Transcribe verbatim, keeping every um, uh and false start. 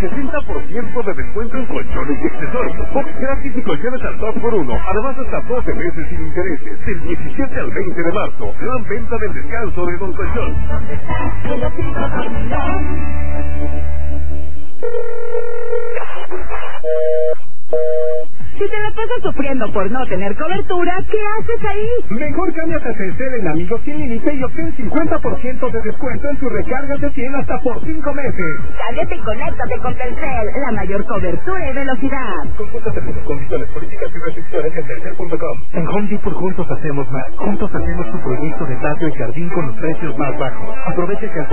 setenta por ciento de descuento en colchones y accesorios. Box gratis y colchones al dos por uno. Además, hasta doce meses sin intereses. Del diecisiete al veinte de marzo. Gran venta del descanso de Don Colchón. Si te la pasas sufriendo por no tener cobertura, ¿qué haces ahí? Mejor cámbiate a Telcel en Amigos Sin Límite y obtén cincuenta por ciento de descuento en tus recargas de cien hasta por cinco meses. Cámbiate y conéctate con Telcel, la mayor cobertura y velocidad. Consulta términos, condiciones, políticas y restricciones en telcel punto com. En Home Depot juntos hacemos más. Juntos hacemos tu proyecto de patio y jardín con los precios más bajos. Aprovecha que al